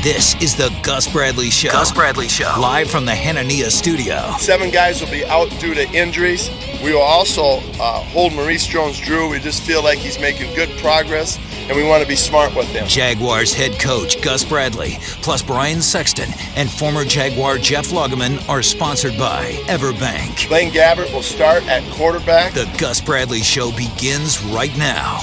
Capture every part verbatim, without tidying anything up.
This is the Gus Bradley Show. Gus Bradley Show. Live from the Hanania studio. Seven guys will be out due to injuries. We will also uh, hold Maurice Jones-Drew. We just feel like he's making good progress, and we want to be smart with him. Jaguars head coach Gus Bradley, plus Brian Sexton and former Jaguar Jeff Lageman are sponsored by Everbank. Blaine Gabbert will start at quarterback. The Gus Bradley Show begins right now.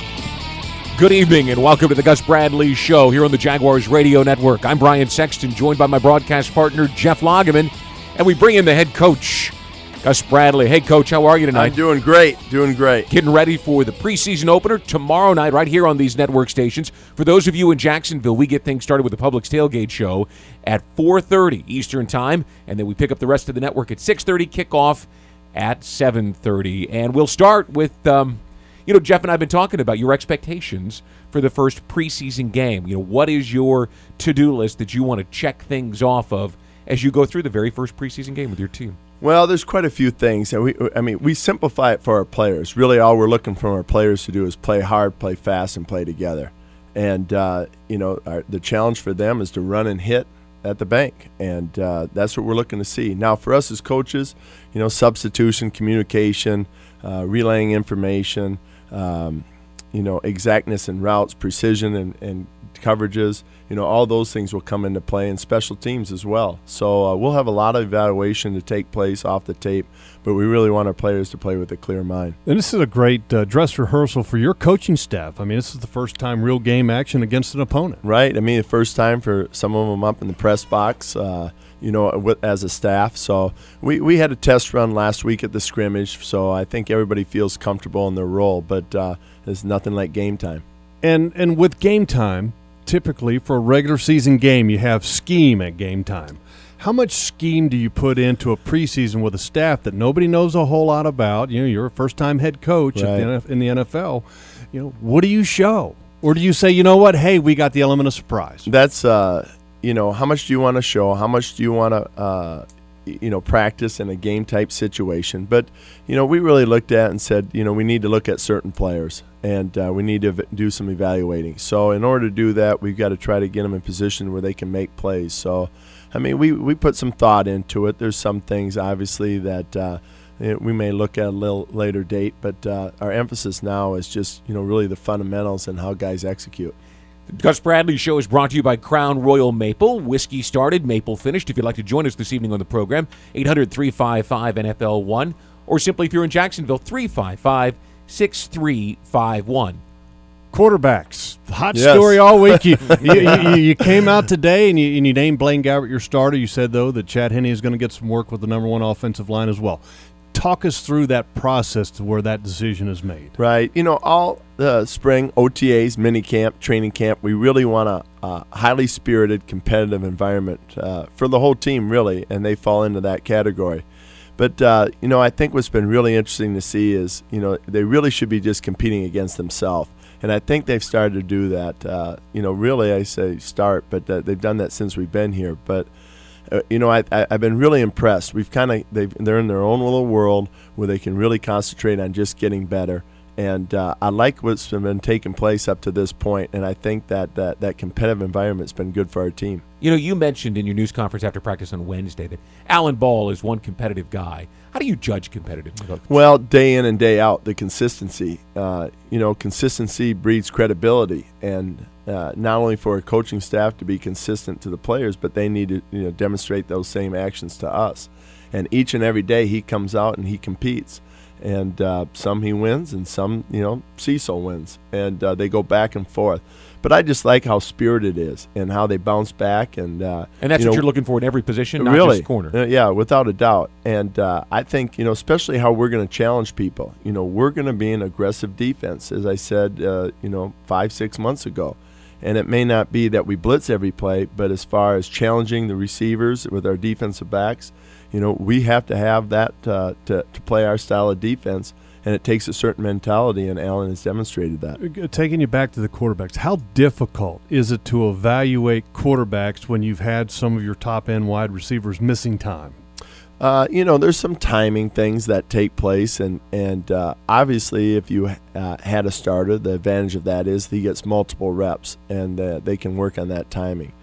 Good evening and welcome to the Gus Bradley Show here on the Jaguars Radio Network. I'm Brian Sexton, joined by my broadcast partner, Jeff Lageman, and we bring in the head coach, Gus Bradley. Hey, Coach, how are you tonight? I'm doing great, doing great. Getting ready for the preseason opener tomorrow night right here on these network stations. For those of you in Jacksonville, we get things started with the Publix Tailgate Show at four thirty Eastern Time, and then we pick up the rest of the network at six thirty, kickoff at seven thirty. And we'll start with... Um, You know, Jeff and I have been talking about your expectations for the first preseason game. You know, what is your to-do list that you want to check things off of as you go through the very first preseason game with your team? Well, there's quite a few things. And we, I mean, we simplify it for our players. Really, all we're looking for our players to do is play hard, play fast, and play together. And, uh, you know, our, the challenge for them is to run and hit at the bank. And uh, that's what we're looking to see. Now, for us as coaches, you know, substitution, communication, uh, relaying information, Um, you know, exactness in routes, precision and, and coverages, you know, all those things will come into play, and special teams as well. So uh, we'll have a lot of evaluation to take place off the tape, but we really want our players to play with a clear mind. And this is a great uh, dress rehearsal for your coaching staff. I mean, this is the first time real game action against an opponent. Right. I mean, the first time for some of them up in the press box, uh, you know, with, as a staff. So we, we had a test run last week at the scrimmage, so I think everybody feels comfortable in their role, but uh, there's nothing like game time. And and with game time, typically for a regular season game, you have scheme at game time. How much scheme do you put into a preseason with a staff that nobody knows a whole lot about? You know, you're a first-time head coach right. at the, in the N F L. You know, what do you show? Or do you say, you know what, hey, we got the element of surprise? That's uh you know, how much do you want to show? How much do you want to, uh, you know, practice in a game-type situation? But, you know, we really looked at and said, you know, we need to look at certain players, and uh, we need to v- do some evaluating. So in order to do that, we've got to try to get them in position where they can make plays. So, I mean, we, we put some thought into it. There's some things, obviously, that uh, we may look at a little later date, but uh, our emphasis now is just, you know, really the fundamentals and how guys execute. The Gus Bradley Show is brought to you by Crown Royal Maple. Whiskey started, maple finished. If you'd like to join us this evening on the program, eight hundred, three five five, N F L one, or simply if you're in Jacksonville, three five five, six three five one. Quarterbacks, hot Yes. story all week. You, you, you, you came out today and you, and you named Blaine Gabbert your starter. You said, though, that Chad Henne is going to get some work with the number one offensive line as well. Talk us through that process to where that decision is made. Right. You know, all the spring O T As, mini camp, training camp, we really want a, a highly spirited, competitive environment uh, for the whole team, really, and they fall into that category. But, uh, you know, I think what's been really interesting to see is, you know, they really should be just competing against themselves. And I think they've started to do that. Uh, you know, really, I say start, but uh, they've done that since we've been here. But Uh, you know, I, I, I've been really impressed. We've kind of they're in their own little world where they can really concentrate on just getting better. And uh, I like what's been taking place up to this point, and I think that, that that competitive environment's been good for our team. You know, you mentioned in your news conference after practice on Wednesday that Alan Ball is one competitive guy. How do you judge competitiveness? Well, day in and day out, the consistency. Uh, you know, consistency breeds credibility, and uh, not only for a coaching staff to be consistent to the players, but they need to, you know, demonstrate those same actions to us. And each and every day, he comes out and he competes. And uh, some he wins, and some, you know, Cecil wins, and uh, they go back and forth. But I just like how spirited it is and how they bounce back. And uh, and that's you what know, you're looking for in every position, not really, just corner. Uh, yeah, without a doubt. And uh, I think, you know, especially how we're going to challenge people. You know, we're going to be an aggressive defense, as I said, uh, you know, five, six months ago. And it may not be that we blitz every play, but as far as challenging the receivers with our defensive backs, you know, we have to have that uh, to, to play our style of defense, and it takes a certain mentality, and Allen has demonstrated that. Taking you back to the quarterbacks, how difficult is it to evaluate quarterbacks when you've had some of your top-end wide receivers missing time? Uh, you know, there's some timing things that take place, and, and uh, obviously if you uh, had a starter, the advantage of that is he gets multiple reps, and uh, they can work on that timing.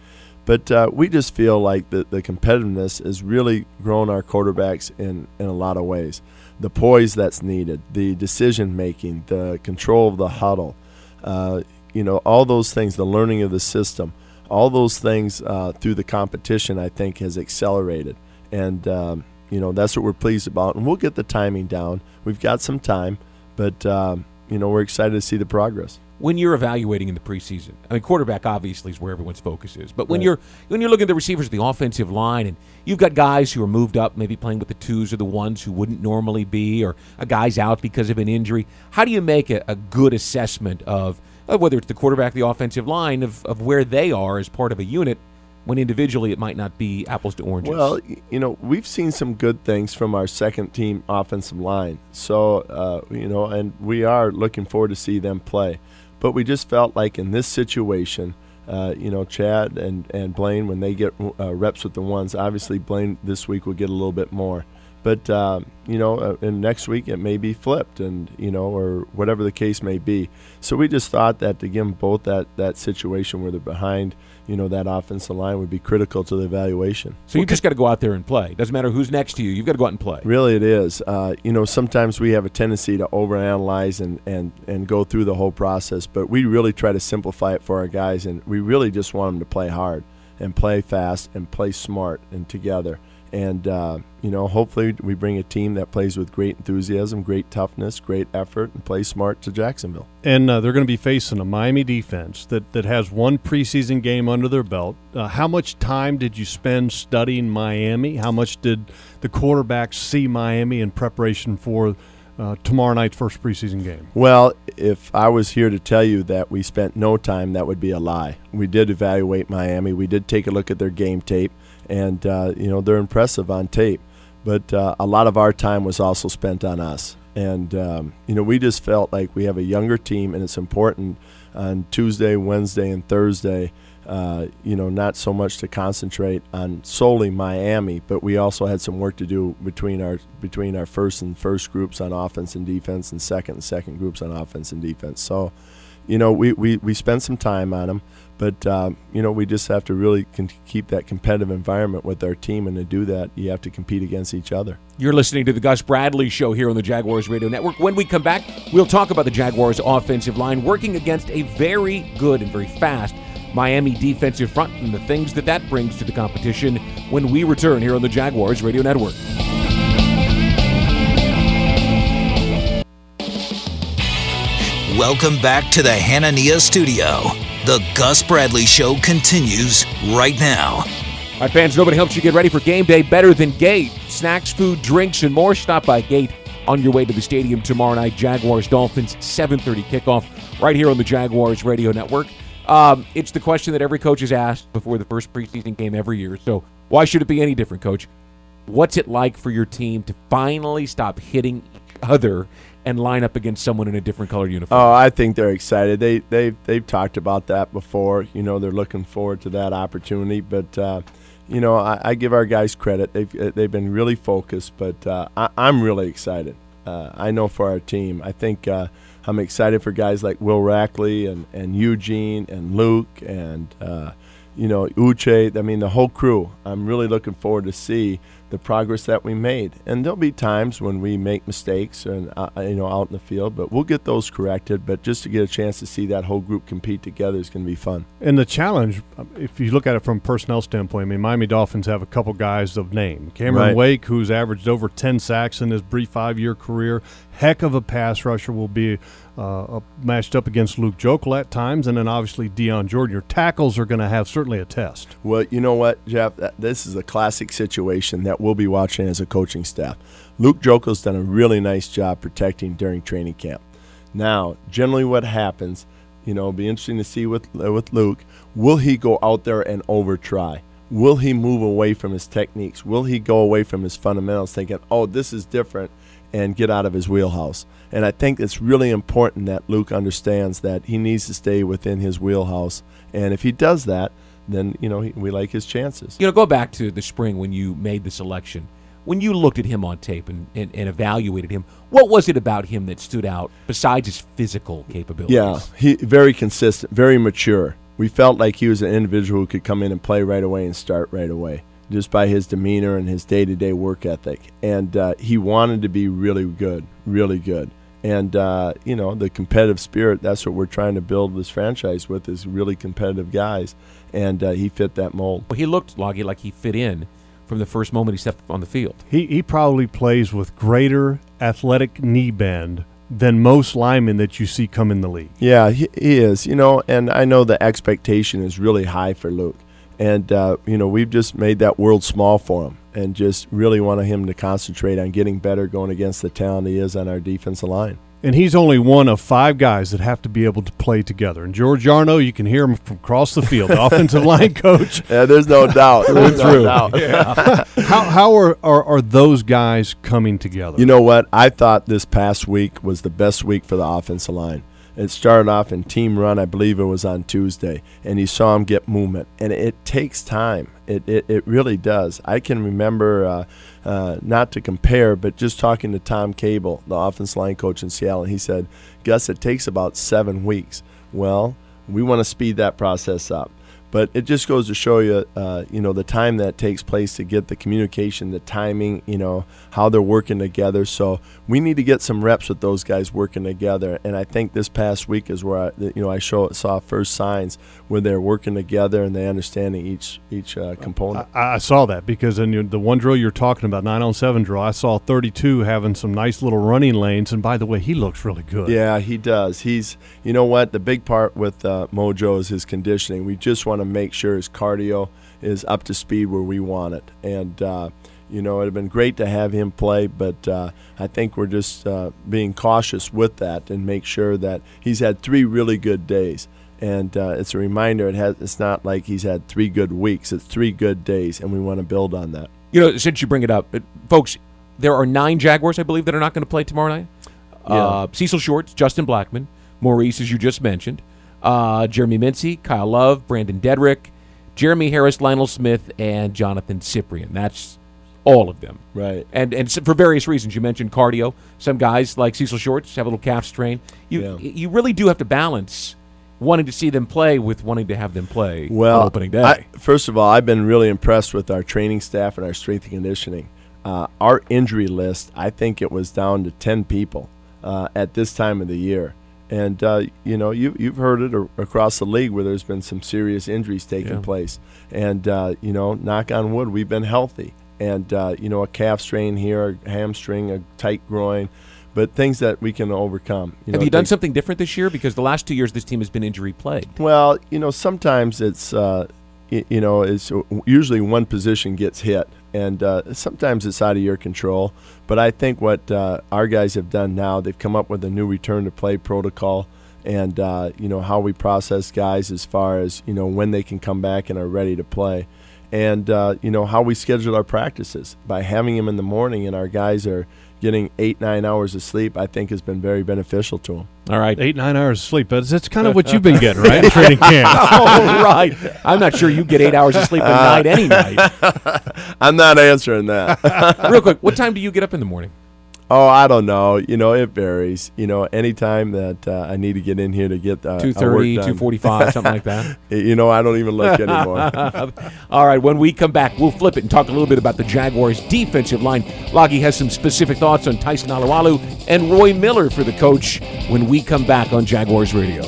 But uh, we just feel like the, the competitiveness has really grown our quarterbacks in, in a lot of ways. The poise that's needed, the decision-making, the control of the huddle, uh, you know, all those things, the learning of the system, all those things uh, through the competition, I think, has accelerated. And, um, you know, that's what we're pleased about. And we'll get the timing down. We've got some time, but, um, you know, we're excited to see the progress. When you're evaluating in the preseason, I mean, quarterback obviously is where everyone's focus is. But when Right. you're when you're looking at the receivers, the offensive line, and you've got guys who are moved up, maybe playing with the twos or the ones who wouldn't normally be, or a guy's out because of an injury, how do you make a, a good assessment of, of whether it's the quarterback, the offensive line, of, of where they are as part of a unit, when individually it might not be apples to oranges? Well, y- you know, we've seen some good things from our second team offensive line. So, uh, you know, and we are looking forward to see them play. But we just felt like in this situation, uh, you know, Chad and, and Blaine, when they get uh, reps with the ones, obviously Blaine this week will get a little bit more. But, uh, you know, uh, and next week it may be flipped, and, you know, or whatever the case may be. So we just thought that to give them both that, that situation where they're behind, you know, that offensive line would be critical to the evaluation. So you just got to go out there and play. Doesn't matter who's next to you. You've got to go out and play. Really, it is. Uh, you know, sometimes we have a tendency to overanalyze and, and, and go through the whole process, but we really try to simplify it for our guys, and we really just want them to play hard and play fast and play smart and together. And, uh, you know, hopefully we bring a team that plays with great enthusiasm, great toughness, great effort, and plays smart to Jacksonville. And uh, they're going to be facing a Miami defense that, that has one preseason game under their belt. Uh, how much time did you spend studying Miami? How much did the quarterbacks see Miami in preparation for uh, tomorrow night's first preseason game? Well, if I was here to tell you that we spent no time, that would be a lie. We did evaluate Miami. We did take a look at their game tape. And, uh, you know, they're impressive on tape. But uh, a lot of our time was also spent on us. And, um, you know, we just felt like we have a younger team, and it's important on Tuesday, Wednesday, and Thursday, uh, you know, not so much to concentrate on solely Miami, but we also had some work to do between our between our first and first groups on offense and defense, and second and second groups on offense and defense. So, you know, we, we, we spent some time on them. But, um, you know, we just have to really con- keep that competitive environment with our team, and to do that, you have to compete against each other. You're listening to the Gus Bradley Show here on the Jaguars Radio Network. When we come back, we'll talk about the Jaguars' offensive line working against a very good and very fast Miami defensive front, and the things that that brings to the competition when we return here on the Jaguars Radio Network. Welcome back to the Hanania Studio. The Gus Bradley Show continues right now. All right, fans, nobody helps you get ready for game day better than Gate. Snacks, food, drinks, and more. Stop by Gate on your way to the stadium tomorrow night. Jaguars Dolphins, seven thirty kickoff right here on the Jaguars Radio Network. Um, it's the question that every coach is asked before the first preseason game every year. So why should it be any different, Coach? What's it like for your team to finally stop hitting each other and line up against someone in a different color uniform? Oh, I think they're excited. They they they've talked about that before. You know, they're looking forward to that opportunity. But uh, you know, I, I give our guys credit. They've they've been really focused. But uh, I, I'm really excited. Uh, I know for our team. I think uh, I'm excited for guys like Will Rackley and, and Eugene and Luke and uh, you know Uche. I mean, the whole crew. I'm really looking forward to see the progress that we made. And there'll be times when we make mistakes and uh, you know out in the field, but we'll get those corrected. But just to get a chance to see that whole group compete together is going to be fun. And the challenge, if you look at it from a personnel standpoint, I mean, Miami Dolphins have a couple guys of name. Cameron Right. Wake, who's averaged over ten sacks in his brief five-year career, heck of a pass rusher, will be uh, matched up against Luke Jokel at times, and then obviously Deion Jordan. Your tackles are going to have certainly a test. Well, you know what, Jeff? That, this is a classic situation that we'll be watching as a coaching staff. Luke Jokel's done a really nice job protecting during training camp. Now, generally what happens, you know, it'll be interesting to see with, uh, with Luke, will he go out there and over-try? Will he move away from his techniques? Will he go away from his fundamentals thinking, oh, this is different, and get out of his wheelhouse? And I think it's really important that Luke understands that he needs to stay within his wheelhouse. And if he does that, then, you know, he, we like his chances. You know, go back to the spring when you made the selection. When you looked at him on tape and, and, and evaluated him, what was it about him that stood out besides his physical capabilities? Yeah, he very consistent, very mature. we felt like he was an individual who could come in and play right away and start right away, just by his demeanor and his day-to-day work ethic. And uh, he wanted to be really good, really good. And, uh, you know, the competitive spirit, that's what we're trying to build this franchise with, is really competitive guys. And uh, he fit that mold. Well, he looked, Loggy, like he fit in from the first moment he stepped on the field. He, he probably plays with greater athletic knee bend than most linemen that you see come in the league. Yeah, he, he is. You know, and I know the expectation is really high for Luke. And, uh, you know, we've just made that world small for him and just really want him to concentrate on getting better going against the talent he is on our defensive line. And he's only one of five guys that have to be able to play together. And George Yarno, you can hear him from across the field, the offensive line coach. Yeah, there's no doubt. There's no through. doubt. Yeah. how how are, are, are those guys coming together? You know what? I thought this past week was the best week for the offensive line. It started off in team run, I believe it was on Tuesday, and you saw him get movement. And it takes time. It it, it really does. I can remember, uh, uh, not to compare, but just talking to Tom Cable, the offensive line coach in Seattle, and he said, Gus, it takes about seven weeks. Well, we want to speed that process up. But it just goes to show you, uh, you know, the time that takes place to get the communication, the timing, you know, how they're working together. So we need to get some reps with those guys working together. And I think this past week is where, I, you know, I show, saw first signs where they're working together and they understanding each each uh, component. I, I saw that because in your, the one drill you're talking about, nine on seven drill, I saw thirty-two having some nice little running lanes. And by the way, he looks really good. Yeah, he does. He's, you know what, the big part with uh, Mojo is his conditioning. We just want to make sure his cardio is up to speed where we want it. And, uh, you know, it would have been great to have him play, but uh, I think we're just uh, being cautious with that and make sure that he's had three really good days. And uh, it's a reminder, it has, it's not like he's had three good weeks. It's three good days, and we want to build on that. You know, since you bring it up, it, folks, there are nine Jaguars, I believe, that are not going to play tomorrow night. Yeah. Uh, Cecil Shorts, Justin Blackman, Maurice, as you just mentioned, uh, Jeremy Mincy, Kyle Love, Brandon Dedrick, Jeremy Harris, Lionel Smith, and Jonathan Cyprian. That's all of them. Right. And and for various reasons. You mentioned cardio. Some guys, like Cecil Shorts, have a little calf strain. You Yeah. you really do have to balance wanting to see them play with wanting to have them play well, on opening day. I, first of all, I've been really impressed with our training staff and our strength and conditioning. Uh, our injury list, I think it was down to ten people uh, at this time of the year. And, uh, you know, you, you've heard it ar- across the league where there's been some serious injuries taking Yeah. place. And, uh, you know, knock on wood, we've been healthy. And, uh, you know, a calf strain here, a hamstring, a tight groin, but things that we can overcome. You have know, you done things- something different this year? Because the last two years this team has been injury-plagued. Well, you know, sometimes it's, uh, y- you know, it's usually one position gets hit, and uh, sometimes it's out of your control. But I think what uh, our guys have done now, they've come up with a new return-to-play protocol, and uh, you know how we process guys as far as you know when they can come back and are ready to play, and uh, you know how we schedule our practices by having them in the morning, and our guys are getting eight, nine hours of sleep, I think has been very beneficial to them. All right. Eight, nine hours of sleep. But that's kind of what you've been getting, right, in training camp. All right. I'm not sure you get eight hours of sleep a night any night. I'm not answering that. Real quick, what time do you get up in the morning? Oh, I don't know. You know, it varies. You know, anytime that uh, I need to get in here to get uh, two thirty, two forty-five, something like that? You know, I don't even look anymore. All right, when we come back, we'll flip it and talk a little bit about the Jaguars' defensive line. Loggy has some specific thoughts on Tyson Alualu and Roy Miller for the coach when we come back on Jaguars Radio.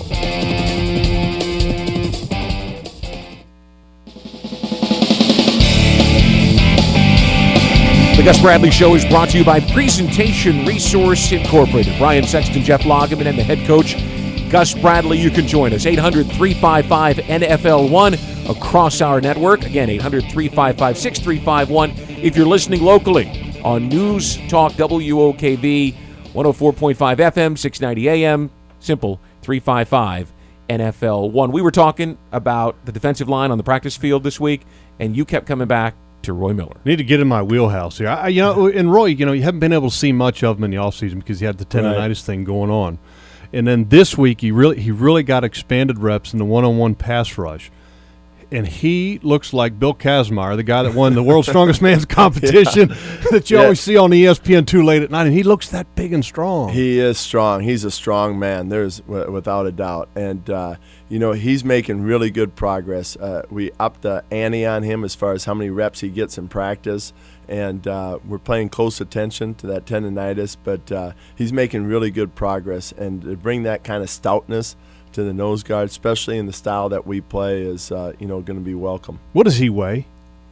The Gus Bradley Show is brought to you by Presentation Resource Incorporated. Brian Sexton, Jeff Loggeman, and the head coach, Gus Bradley. You can join us, eight hundred, three five five, N F L one across our network. Again, eight hundred, three five five, six three five one. If you're listening locally on News Talk W O K V, one oh four point five F M, six ninety A M, simple, three five five, N F L one. We were talking about the defensive line on the practice field this week, and you kept coming back to Roy Miller. Need to get in my wheelhouse here. I, you know, and Roy, you know, you haven't been able to see much of him in the offseason because he had the tendonitis right. thing going on. And then this week, he really he really got expanded reps in the one-on-one pass rush. and he looks like Bill Kazmaier, the guy that won the World's Strongest Man's competition that you Yeah. always see on E S P N two late at night, and he looks that big and strong. He is strong. He's a strong man. There's w- without a doubt. And, uh, you know, he's making really good progress. Uh, we upped the ante on him as far as how many reps he gets in practice. And uh, we're paying close attention to that tendonitis. But uh, he's making really good progress. And to bring that kind of stoutness to the nose guard, especially in the style that we play, is, uh, you know, going to be welcome. What does he weigh?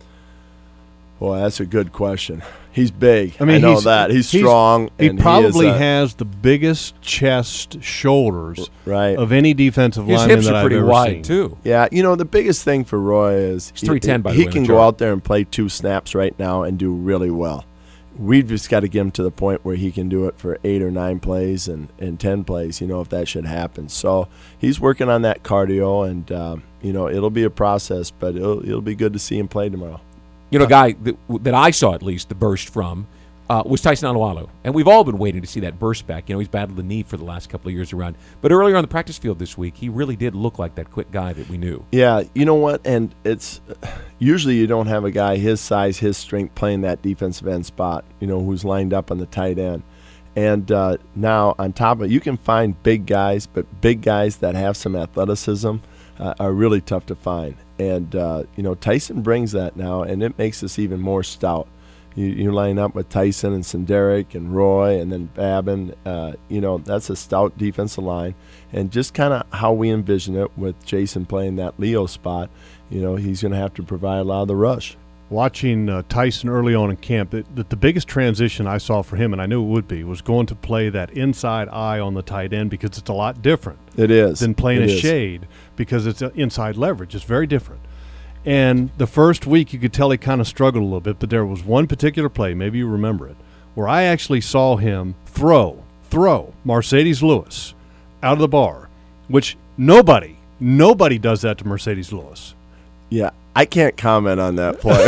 Well, that's a good question. He's big. I mean, I know he's, that. He's, strong. He and probably he is, uh, has the biggest chest, shoulders right. of any defensive His lineman hips that are I've pretty ever wide, seen. too. Yeah, you know, the biggest thing for Roy is He's three ten, by the he way, on can the go chart. out there and play two snaps right now and do really well. We've just got to get him to the point where he can do it for eight or nine plays and, and ten plays, you know, if that should happen. So he's working on that cardio, and, um, you know, it'll be a process, but it'll, it'll be good to see him play tomorrow. You know, a guy that, that I saw at least the burst from uh, was Tyson Alualu. And we've all been waiting to see that burst back. You know, he's battled the knee for the last couple of years around. But earlier on the practice field this week, he really did look like that quick guy that we knew. Yeah, you know what? And it's usually you don't have a guy his size, his strength playing that defensive end spot, you know, who's lined up on the tight end. And uh, now on top of it, you can find big guys, but big guys that have some athleticism uh, are really tough to find. And, uh, you know, Tyson brings that now, and it makes us even more stout. You, you line up with Tyson and Senderic and Roy and then Babin. Uh, you know, that's a stout defensive line. And just kind of how we envision it with Jason playing that Leo spot, you know, he's going to have to provide a lot of the rush. Watching uh, Tyson early on in camp, it, the, the biggest transition I saw for him, and I knew it would be, was going to play that inside eye on the tight end, because it's a lot different It is. than playing It a is. shade, because it's a inside leverage. It's very different. And the first week you could tell he kind of struggled a little bit, but there was one particular play, maybe you remember it, where I actually saw him throw, throw Mercedes Lewis out of the bar, which nobody, nobody does that to Mercedes Lewis. Yeah, I can't comment on that play.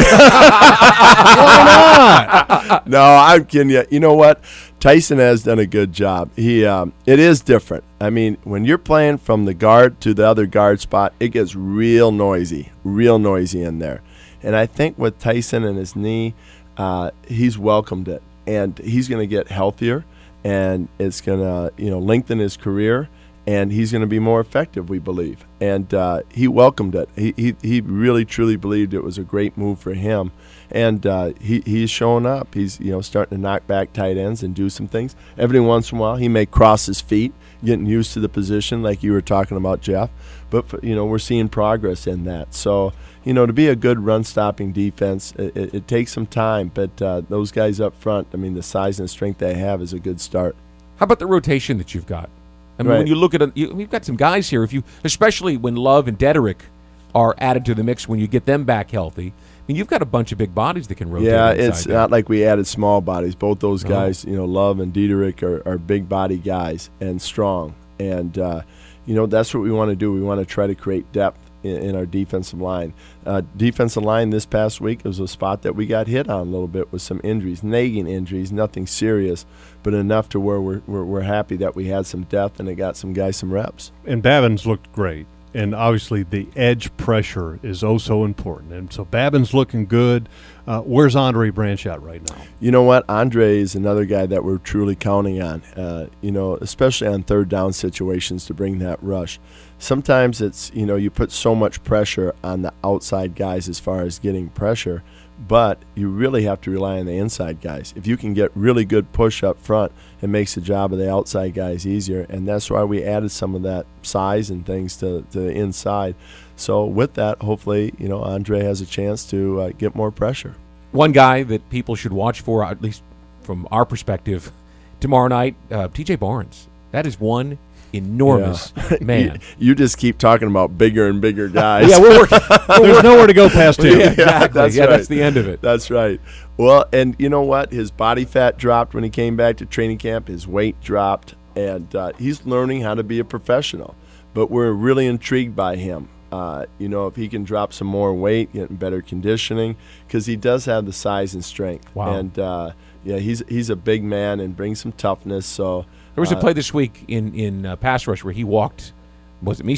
Why not? No, I'm kidding you. You know what? Tyson has done a good job. He, um, it is different. I mean, when you're playing from the guard to the other guard spot, it gets real noisy, real noisy in there. And I think with Tyson and his knee, uh, he's welcomed it, and he's going to get healthier, and it's going to, you know, lengthen his career, and he's going to be more effective, we believe. And uh, he welcomed it. He, he he really truly believed it was a great move for him. And uh, he he's showing up. He's you know starting to knock back tight ends and do some things. Every once in a while, he may cross his feet, getting used to the position, like you were talking about, Jeff. But for, you know we're seeing progress in that. So you know to be a good run-stopping defense, it, it, it takes some time. But uh, those guys up front, I mean, the size and strength they have is a good start. How about the rotation that you've got? I mean, Right. when you look at it, you, you've got some guys here. If you, especially when Love and Dederick are added to the mix, when you get them back healthy, I mean, you've got a bunch of big bodies that can rotate. Yeah, inside it's there. not like we added small bodies. Both those No. guys, you know, Love and Diederich are, are big body guys and strong. And, uh, you know, that's what we want to do. We want to try to create depth in, in our defensive line. Uh, defensive line this past week was a spot that we got hit on a little bit with some injuries, nagging injuries, nothing serious, but enough to where we're, we're, we're happy that we had some depth and it got some guys some reps. And Babin's looked great. And obviously the edge pressure is oh so important. And so Babin's looking good. Uh, where's Andre Branch at right now? You know what? Andre is another guy that we're truly counting on, uh, you know, especially on third down situations to bring that rush. Sometimes it's, you know, you put so much pressure on the outside guys as far as getting pressure, but you really have to rely on the inside guys. If you can get really good push up front, it makes the job of the outside guys easier, and that's why we added some of that size and things to, to the inside. So with that, hopefully, you know, Andre has a chance to uh, get more pressure. One guy that people should watch for, at least from our perspective, tomorrow night, uh, T J Barnes. That is one enormous Yeah. man. you, you just keep talking about bigger and bigger guys. Yeah, we're working. There's nowhere to go past him. Yeah, exactly. that's yeah, right. that's the end of it. That's right. Well, and you know what? His body fat dropped when he came back to training camp. His weight dropped, and uh, he's learning how to be a professional. But we're really intrigued by him. Uh, you know, if he can drop some more weight, get in better conditioning, because he does have the size and strength. Wow. And uh, yeah, he's he's a big man and brings some toughness. So There was a uh, play this week in in uh, pass rush where he walked. Was it Meester?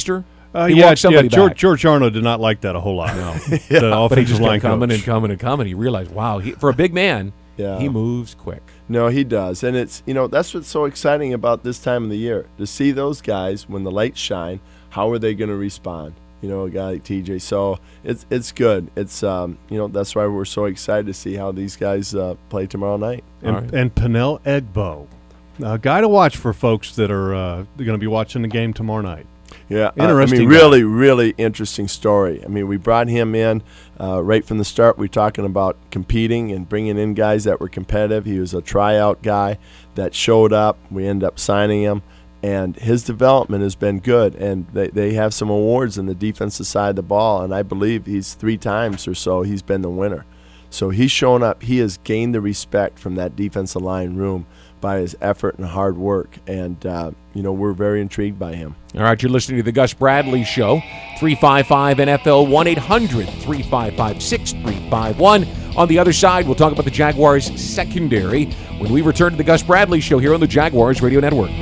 Uh, He yeah, walked somebody yeah. George, back. George Arnold did not like that a whole lot. No, the But he offensive just line kept coming coach. and coming and coming. He realized, wow, he, for a big man, Yeah. he moves quick. No, he does. And it's, you know, that's what's so exciting about this time of the year. To see those guys, when the lights shine, how are they going to respond? You know, a guy like T J. So it's it's good. It's, um, you know, that's why we're so excited to see how these guys uh, play tomorrow night. And, All right. and Pernell Egbo, a guy to watch for folks that are uh, going to be watching the game tomorrow night. Yeah, uh, Interesting I mean, guy. really, really interesting story. I mean, we brought him in uh, right from the start. We were talking about competing and bringing in guys that were competitive. He was a tryout guy that showed up. We ended up signing him, and his development has been good. And they, they have some awards in the defensive side of the ball, and I believe he's three times or so he's been the winner. So he's shown up. He has gained the respect from that defensive line room by his effort and hard work, and uh, you know, we're very intrigued by him. All right, you're listening to the Gus Bradley Show. three five five N F L, one eight hundred three five five six three five one. On the other side, we'll talk about the Jaguars secondary when we return to the Gus Bradley Show here on the Jaguars Radio Network.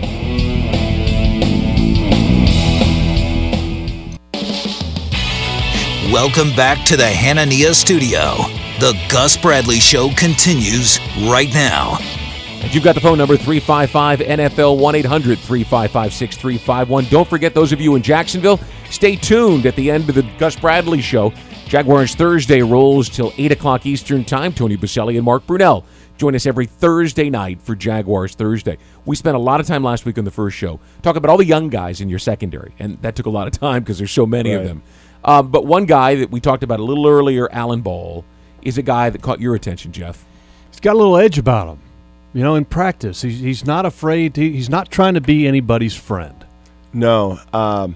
Welcome back to the Hanania Studio. The Gus Bradley Show continues right now. And you've got the phone number three five five N F L, one eight hundred three five five six three five one. Don't forget, those of you in Jacksonville, stay tuned at the end of the Gus Bradley Show. Jaguars Thursday rolls till eight o'clock Eastern Time. Tony Baselli and Mark Brunell join us every Thursday night for Jaguars Thursday. We spent a lot of time last week on the first show talking about all the young guys in your secondary, and that took a lot of time because there's so many of Right. them. Um, but one guy that we talked about a little earlier, Alan Ball, is a guy that caught your attention, Jeff. He's got a little edge about him. You know, in practice, he's, he's not afraid. To, he's not trying to be anybody's friend. No, um,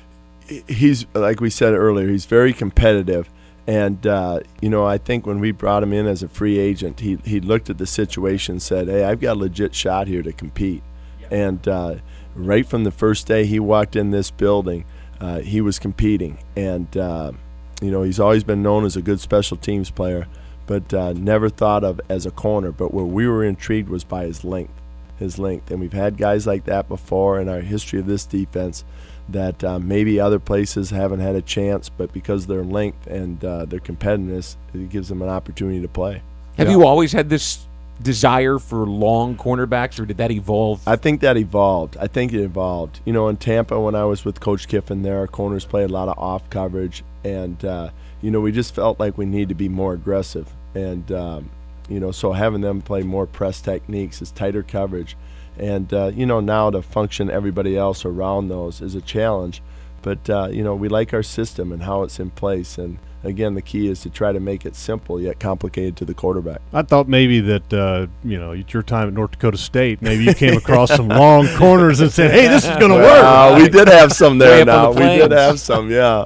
he's, like we said earlier, he's very competitive. And, uh, you know, I think when we brought him in as a free agent, he, he looked at the situation and said, hey, I've got a legit shot here to compete. And uh, right from the first day he walked in this building, uh, he was competing. And, uh, you know, he's always been known as a good special teams player, but uh, never thought of as a corner. But where we were intrigued was by his length, his length. And we've had guys like that before in our history of this defense that uh, maybe other places haven't had a chance, but because of their length and uh, their competitiveness, it gives them an opportunity to play. Have Yeah. you always had this desire for long cornerbacks, or did that evolve? I think that evolved. I think it evolved. You know, in Tampa, when I was with Coach Kiffin there, our corners played a lot of off coverage, and uh, you know, we just felt like we need to be more aggressive. And um, you know, so having them play more press techniques is tighter coverage, and uh, you know, now to function everybody else around those is a challenge. But uh, you know, we like our system and how it's in place, and again, the key is to try to make it simple yet complicated to the quarterback. I thought maybe that, uh, you know, at your time at North Dakota State, maybe you came across some long corners and said, hey, this is going to Well, work. we did have some Way there up now. on the We did plains. have some, yeah.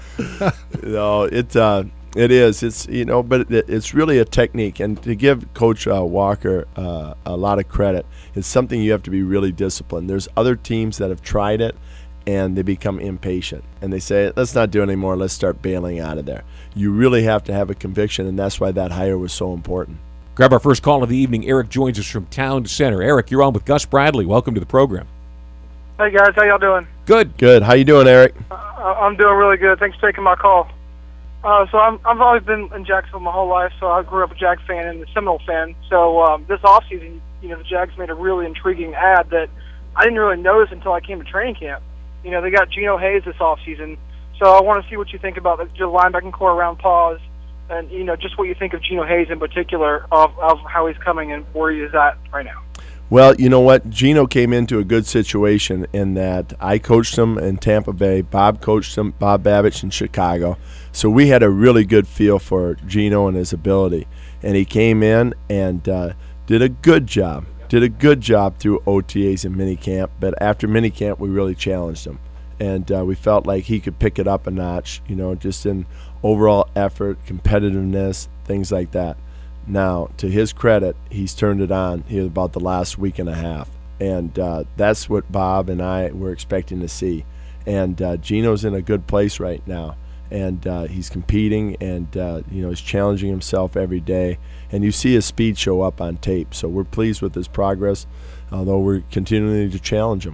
no, it uh, it is. It's you know, but it, it's really a technique. And to give Coach uh, Walker uh, a lot of credit, it's something you have to be really disciplined. There's other teams that have tried it, and they become impatient, and they say, let's not do it anymore. Let's start bailing out of there. You really have to have a conviction, and that's why that hire was so important. Grab our first call of the evening. Eric joins us from Town Center. Eric, you're on with Gus Bradley. Welcome to the program. Hey guys, how y'all doing? Good. Good. How you doing, Eric? Uh, I'm doing really good. Thanks for taking my call. Uh, so I'm, I've always been in Jacksonville my whole life. So I grew up a Jag fan and a Seminole fan. So um, this offseason, you know, the Jags made a really intriguing ad that I didn't really notice until I came to training camp. You know, they got Geno Hayes this offseason. So I want to see what you think about the, the linebacking core around Paws, and you know, just what you think of Geno Hayes in particular, of of how he's coming and where he is at right now. Well, you know what? Geno came into a good situation in that I coached him in Tampa Bay. Bob coached him, Bob Babich in Chicago. So we had a really good feel for Geno and his ability. And he came in and uh, did a good job. Did a good job through O T As and minicamp. But after minicamp, we really challenged him. And uh, we felt like he could pick it up a notch, you know, just in overall effort, competitiveness, things like that. Now, to his credit, he's turned it on here about the last week and a half. And uh, that's what Bob and I were expecting to see. And uh, Geno's in a good place right now. And uh, he's competing and, uh, you know, he's challenging himself every day. And you see his speed show up on tape. So we're pleased with his progress, although we're continuing to challenge him.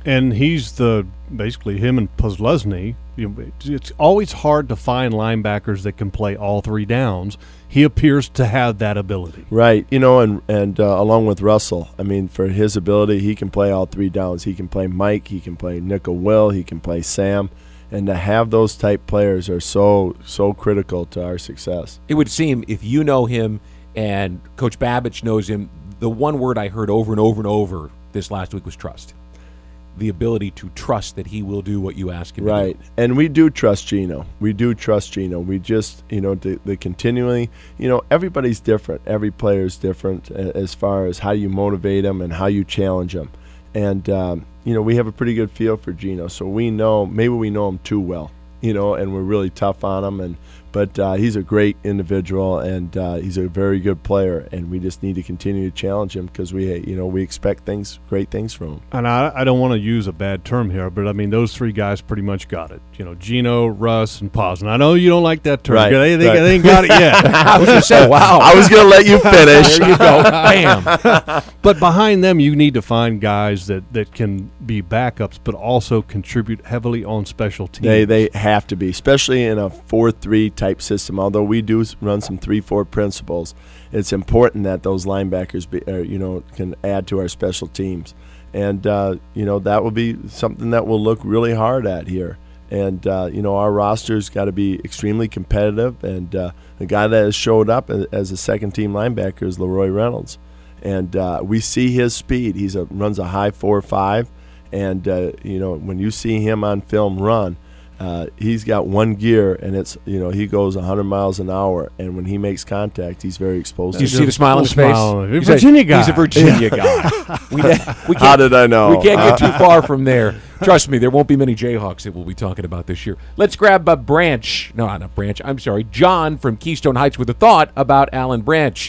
And he's the basically him and Posluszny. You know, it's always hard to find linebackers that can play all three downs. He appears to have that ability. Right, you know, and and uh, along with Russell, I mean, for his ability, he can play all three downs. He can play Mike, he can play Nickel Will, he can play Sam, and to have those type players are so so critical to our success. It would seem, if you know him and Coach Babich knows him, the one word I heard over and over and over this last week was trust. The ability to trust that he will do what you ask him right. to do. And we do trust Gino. We do trust Gino. We just, you know, the, the continually, you know, everybody's different. Every player's different as far as how you motivate them and how you challenge them. And, um, you know, we have a pretty good feel for Gino. So we know, maybe we know him too well, you know, and we're really tough on him. And But uh, he's a great individual, and uh, he's a very good player, and we just need to continue to challenge him because we, you know, we expect things, great things from him. And I, I don't want to use a bad term here, but I mean those three guys pretty much got it. You know, Gino, Russ, and Paz. And I know you don't like that term. Right, They, they, right. they ain't got it yet. I was going to say, wow. I was going to let you finish. There you go. Bam. But behind them, you need to find guys that, that can be backups, but also contribute heavily on special teams. They they have to be, especially in a four three type system. Although we do s- run some three four principles, it's important that those linebackers be, uh, you know, can add to our special teams, and uh, you know that will be something that we'll look really hard at here. And uh, you know our roster's got to be extremely competitive. And uh, the guy that has showed up as, as a second team linebacker is Leroy Reynolds, and uh, we see his speed. He's a runs a high four five. And, uh, you know, when you see him on film run, uh, he's got one gear, and it's, you know, he goes one hundred miles an hour. And when he makes contact, he's very explosive. Did you see the smile on his Little face? smile on it. He's Virginia a, guy. He's a Virginia guy. We, we can't, How did I know? We can't get too far from there. Trust me, there won't be many Jayhawks that we'll be talking about this year. Let's grab a Branch. No, not Branch. I'm sorry. John from Keystone Heights with a thought about Alan Branch.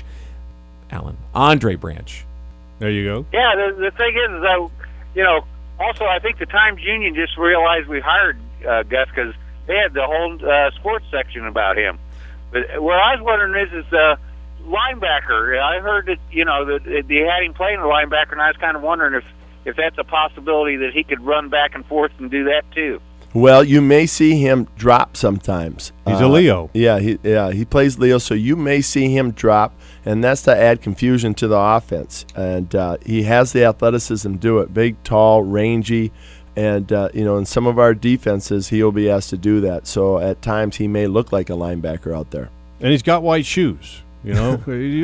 Alan. Andre Branch. There you go. Yeah, the, the thing is, uh, you know, also I think the Times Union just realized we hired uh, Gus because they had the whole uh, sports section about him. But what I was wondering is, is uh, linebacker. I heard that, you know, that that they had him playing the linebacker, and I was kind of wondering if, if that's a possibility that he could run back and forth and do that too. Well, you may see him drop sometimes. He's a Leo. Yeah, he yeah he plays Leo, so you may see him drop, and that's to add confusion to the offense. And uh, he has the athleticism to do it. Big, tall, rangy, and uh, you know, in some of our defenses, he'll be asked to do that. So at times, he may look like a linebacker out there. And he's got white shoes. You know,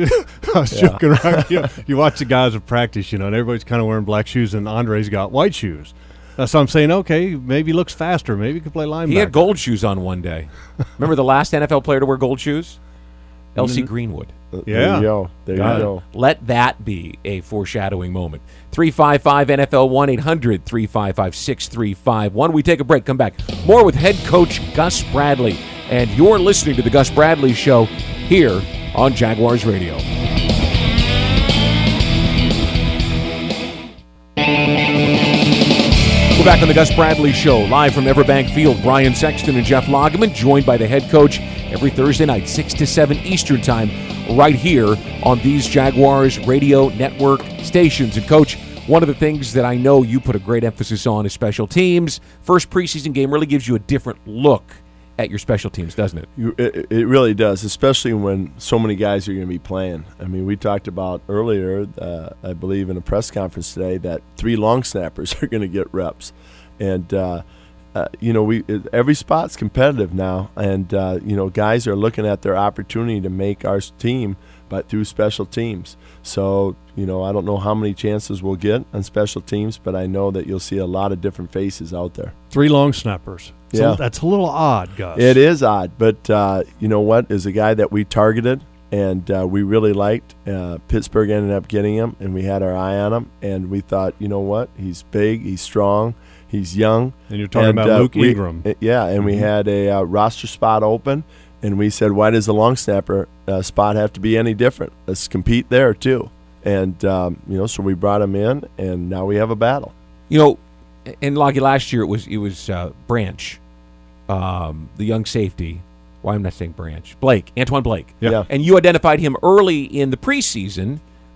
I was Yeah. joking around. You, you watch the guys at practice, you know, and everybody's kind of wearing black shoes, and Andre's got white shoes. Uh, so I'm saying, okay, maybe he looks faster. Maybe he could play linebacker. He had gold shoes on one day. Remember the last N F L player to wear gold shoes? L C Greenwood. Uh, Yeah. There you go. There Got you it. go. Let that be a foreshadowing moment. three five five N F L one eight hundred three five five six three five one. We take a break, come back. More with head coach Gus Bradley. And you're listening to the Gus Bradley Show here on Jaguars Radio. We're back on the Gus Bradley Show, live from Everbank Field. Brian Sexton and Jeff Lageman, joined by the head coach every Thursday night, six to seven Eastern Time, right here on these Jaguars Radio Network stations. And, Coach, one of the things that I know you put a great emphasis on is special teams. First preseason game really gives you a different look at your special teams, doesn't it? You, it, it really does, especially when so many guys are going to be playing. I mean, we talked about earlier, uh, I believe in a press conference today, that three long snappers are going to get reps. And, uh, uh, you know, we it, every spot's competitive now. And, uh, you know, guys are looking at their opportunity to make our team but through special teams. So, you know, I don't know how many chances we'll get on special teams, but I know that you'll see a lot of different faces out there. Three long snappers. It's Yeah. a, that's a little odd, Gus. It is odd, but uh, you know what? Is a guy that we targeted and uh, we really liked. Uh, Pittsburgh ended up getting him, and we had our eye on him, and we thought, you know what? He's big, he's strong, he's young. And you're talking And, about uh, Luke we- Ingram. uh, yeah, and we had a uh, roster spot open, and we said, why does the long snapper uh, spot have to be any different? Let's compete there too. And um, you know, so we brought him in, and now we have a battle. You know, in Loggy last year, it was it was uh, Branch, um, the young safety. Why am I not saying Branch? Blake, Antoine Blake. Yeah. Yeah. And you identified him early in the preseason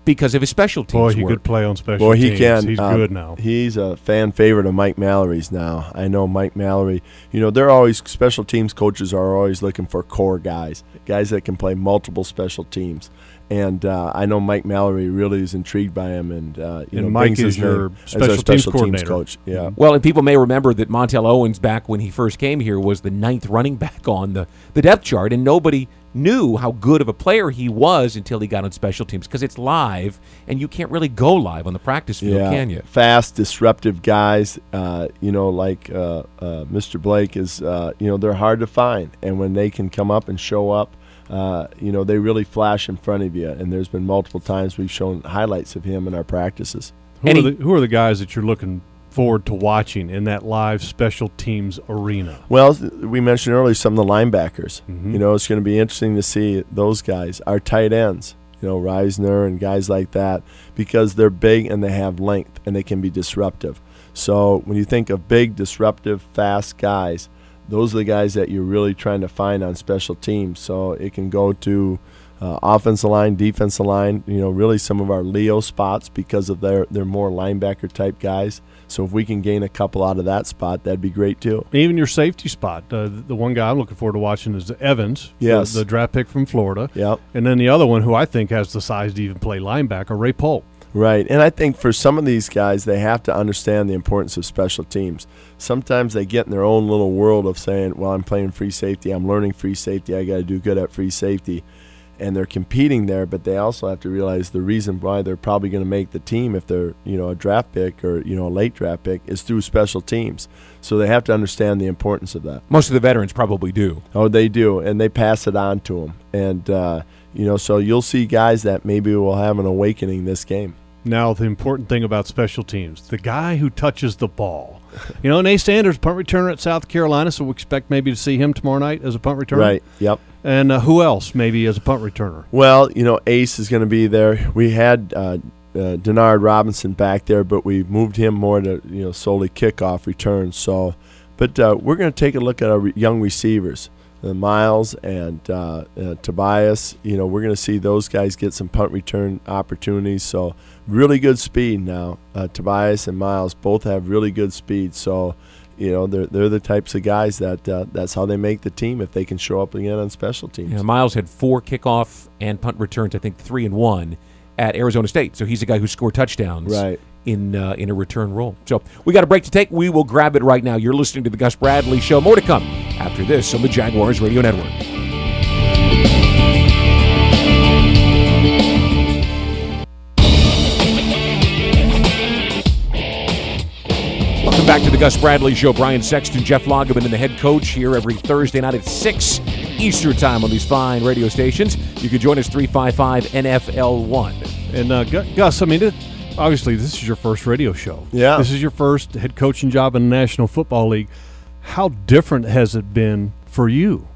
because of his special teams Boy, he work. could play on special Boy, teams. he can. He's Um, good now. He's a fan favorite of Mike Mallory's now. I know Mike Mallory. You know, they're always special teams coaches are always looking for core guys, guys that can play multiple special teams. And uh, I know Mike Mallory really is intrigued by him, and uh, you And know, Mike brings is his your name as special our teams special teams coordinator. coach. Yeah. Well, and people may remember that Montel Owens, back when he first came here, was the ninth running back on the, the depth chart, and nobody knew how good of a player he was until he got on special teams, because it's live, and you can't really go live on the practice field, Yeah, can you? fast, disruptive guys. Uh, you know, like uh, uh, Mister Blake is. Uh, you know, they're hard to find, and when they can come up and show up, uh, you know, they really flash in front of you. And there's been multiple times we've shown highlights of him in our practices. Who, And are he- the, who are the guys that you're looking forward to watching in that live special teams arena? Well, th- we mentioned earlier some of the linebackers. Mhm. You know, it's going to be interesting to see those guys. Our tight ends, you know, Reisner and guys like that, because they're big and they have length and they can be disruptive. So when you think of big, disruptive, fast guys, those are the guys that you're really trying to find on special teams. So it can go to uh, offensive line, defensive line, you know, really some of our Leo spots because of their, they're more linebacker type guys. So if we can gain a couple out of that spot, that'd be great too. Even your safety spot. Uh, the one guy I'm looking forward to watching is Evans, Yes. the, the draft pick from Florida. Yep. And then the other one who I think has the size to even play linebacker, Ray Polk. Right, and I think for some of these guys, they have to understand the importance of special teams. Sometimes they get in their own little world of saying, well, I'm playing free safety, I'm learning free safety, I got to do good at free safety. And they're competing there, but they also have to realize the reason why they're probably going to make the team if they're, you know, a draft pick or, you know, a late draft pick is through special teams. So they have to understand the importance of that. Most of the veterans probably do. Oh, they do, and they pass it on to them. And, uh, you know, so you'll see guys that maybe will have an awakening this game. Now, the important thing about special teams, the guy who touches the ball. You know, Nate Sanders, punt returner at South Carolina, so we expect maybe to see him tomorrow night as a punt returner. Right, yep. And uh, who else maybe as a punt returner? Well, you know, Ace is going to be there. We had uh, uh, Denard Robinson back there, but we moved him more to, you know, solely kickoff returns. So, but uh, we're going to take a look at our re- young receivers, uh, Miles and uh, uh, Tobias. You know, we're going to see those guys get some punt return opportunities. So, really good speed now. Uh, Tobias and Miles both have really good speed. So, you know, they're they're the types of guys that uh, that's how they make the team if they can show up again on special teams. Yeah, Miles had four kickoff and punt returns, I think three and one at Arizona State. So he's a guy who scored touchdowns Right. in uh, in a return role. So we got a break to take. We will grab it right now. You're listening to the Gus Bradley Show. More to come after this on the Jaguars Radio Network. Welcome back to the Gus Bradley Show. Brian Sexton, Jeff Lageman, and the head coach here every Thursday night at six Eastern Time on these fine radio stations. You can join us three five five N F L one. And uh, Gu- Gus, I mean, it, obviously this is your first radio show. Yeah. This is your first head coaching job in the National Football League. How different has it been for you?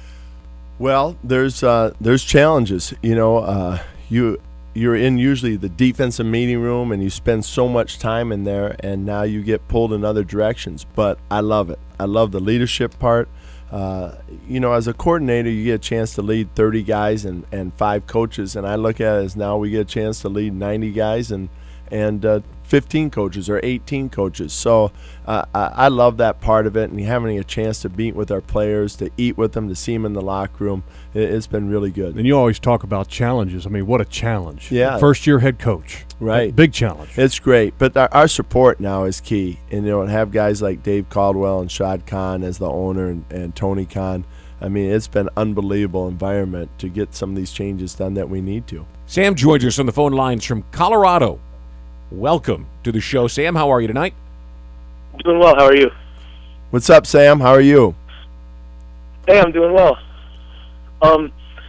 Well, there's uh, there's challenges. You know, uh, you you're in usually the defensive meeting room, and you spend so much time in there, and now you get pulled in other directions. But I love it. I love the leadership part. Uh, you know, as a coordinator, you get a chance to lead thirty guys and, and five coaches, and I look at it as now we get a chance to lead ninety guys and and uh, fifteen coaches or eighteen coaches. So uh, I, I love that part of it, and having a chance to meet with our players, to eat with them, to see them in the locker room, it, it's been really good. And you always talk about challenges. I mean, what a challenge. Yeah. First year head coach. Right. Big challenge. It's great, but our, our support now is key. And, you know, and have guys like Dave Caldwell and Shad Khan as the owner and, and Tony Khan. I mean, it's been an unbelievable environment to get some of these changes done that we need to. Sam joins us on the phone lines from Colorado. Welcome to the show. Sam, how are you tonight? Doing well. How are you? What's up, Sam? How are you? Hey, I'm doing well. Um,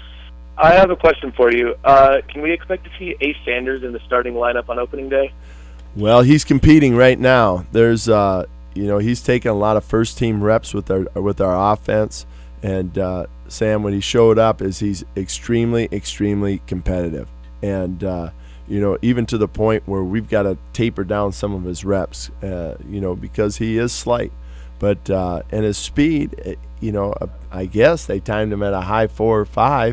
I have a question for you. Uh, can we expect to see Ace Sanders in the starting lineup on opening day? Well, he's competing right now. There's, uh, you know, he's taking a lot of first-team reps with our with our offense. And uh, Sam, when he showed up, is he's extremely, extremely competitive. And uh, you know, even to the point where we've got to taper down some of his reps, uh, you know, because he is slight. But uh, and his speed, you know, I guess they timed him at a high four or five,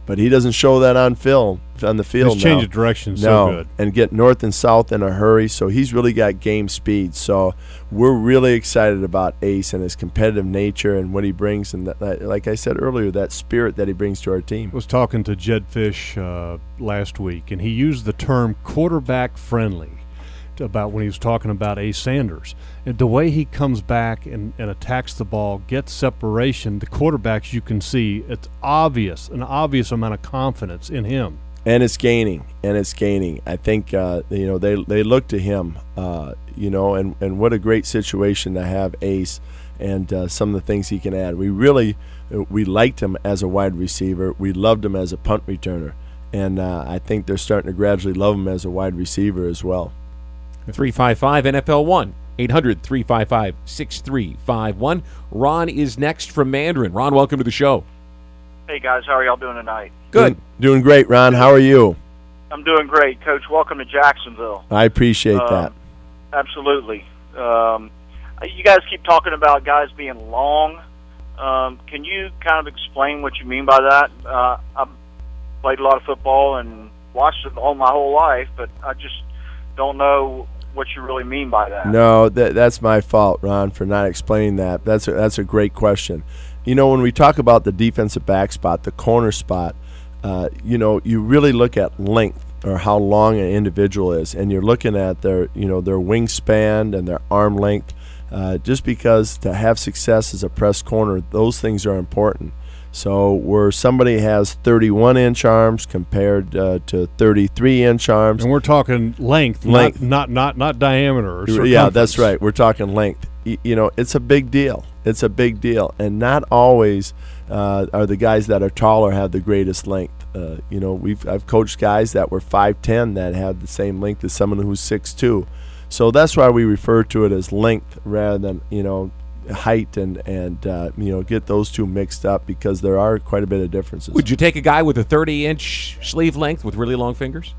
but he doesn't show that on film on the field. His change now. of direction is no. so good. And get north and south in a hurry, so he's really got game speed. So we're really excited about Ace and his competitive nature and what he brings, and that, that, like I said earlier, that spirit that he brings to our team. I was talking to Jed Fish uh, last week, and he used the term quarterback friendly about when he was talking about Ace Sanders. And the way he comes back and, and attacks the ball, gets separation, the quarterbacks you can see, it's obvious, an obvious amount of confidence in him. And it's gaining, and it's gaining. I think, uh, you know, they they look to him, uh, you know, and, and what a great situation to have Ace and uh, some of the things he can add. We really, we liked him as a wide receiver. We loved him as a punt returner. And uh, I think they're starting to gradually love him as a wide receiver as well. three five five N F L one, eight hundred, three five five, six three five one. Ron is next from Mandarin. Ron, welcome to the show. Hey, guys. How are y'all doing tonight? Good. Doing, doing great, Ron. How are you? I'm doing great, Coach. Welcome to Jacksonville. I appreciate um, that. Absolutely. Um, you guys keep talking about guys being long. Um, can you kind of explain what you mean by that? Uh, I've played a lot of football and watched it all my whole life, but I just don't know what you really mean by that. No, that, that's my fault, Ron, for not explaining that. That's a, that's a great question. You know, when we talk about the defensive back spot, the corner spot, uh, you know, you really look at length or how long an individual is, and you're looking at their, you know, their wingspan and their arm length. Uh, just because to have success as a press corner, those things are important. So where somebody has thirty-one inch arms compared uh, to thirty-three inch arms, and we're talking length, length, not not not, not diameter or circumference. Yeah, that's right. We're talking length. Y- you know, it's a big deal. It's a big deal, and not always uh, are the guys that are taller have the greatest length. Uh, you know, we've I've coached guys that were five ten that had the same length as someone who's six two. So that's why we refer to it as length rather than, you know, height and, and uh, you know, get those two mixed up because there are quite a bit of differences. Would you take a guy with a thirty inch sleeve length with really long fingers?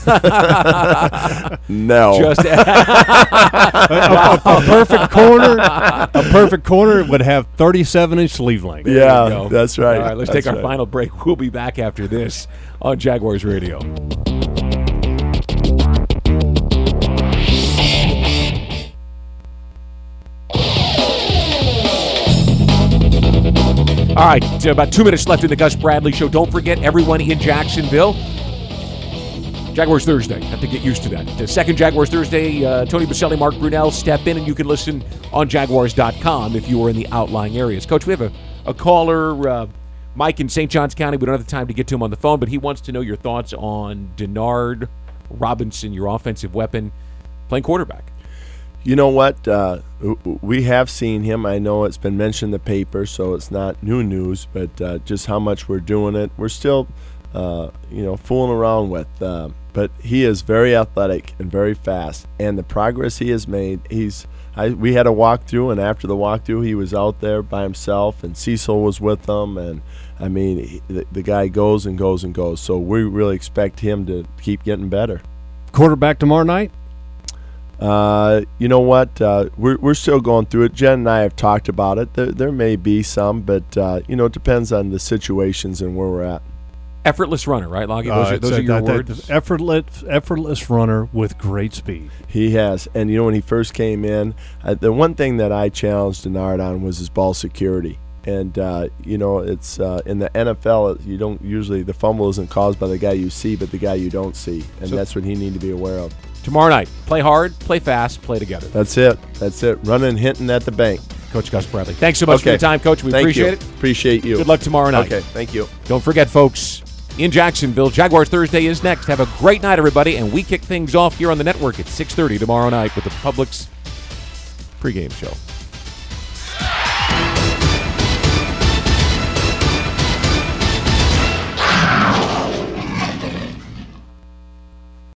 No. Just a, a, a perfect corner, a perfect corner would have thirty-seven inch sleeve length. Yeah, that's right. All right, let's that's take our right. final break. We'll be back after this on Jaguars Radio. All right, about two minutes left in the Gus Bradley Show. Don't forget, everyone in Jacksonville, Jaguars Thursday. Have to get used to that. The second Jaguars Thursday, uh, Tony Baselli, Mark Brunell step in, and you can listen on Jaguars dot com if you are in the outlying areas. Coach, we have a, a caller, uh, Mike in Saint Johns County. We don't have the time to get to him on the phone, but he wants to know your thoughts on Denard Robinson, your offensive weapon, playing quarterback. You know what? Uh, we have seen him. I know it's been mentioned in the paper, so it's not new news, but uh, just how much we're doing it. We're still, uh, you know, fooling around with. Uh, but he is very athletic and very fast, and the progress he has made, he's I, we had a walkthrough, and after the walkthrough, he was out there by himself, and Cecil was with him, and I mean, he, the, the guy goes and goes and goes. So we really expect him to keep getting better. Quarterback tomorrow night? Uh, you know what? Uh, we're we're still going through it. Jen and I have talked about it. There there may be some, but uh, you know, it depends on the situations and where we're at. Effortless runner, right, Loggy? Those, Uh, are, those it's are a- your that- that- words. Effortless, effortless runner with great speed. He has, and you know, when he first came in, uh, the one thing that I challenged Denard on was his ball security. And uh, you know, it's uh, in the N F L. You don't usually the fumble isn't caused by the guy you see, but the guy you don't see, and So- that's what he need to be aware of. Tomorrow night, play hard, play fast, play together. That's it. That's it. Running, hitting at the bank. Coach Gus Bradley. Thanks so much Okay. for your time, Coach. We Thank appreciate you. it. Appreciate you. Good luck tomorrow night. Okay, thank you. Don't forget, folks, in Jacksonville, Jaguars Thursday is next. Have a great night, everybody, and we kick things off here on the network at six thirty tomorrow night with the Publix pregame show.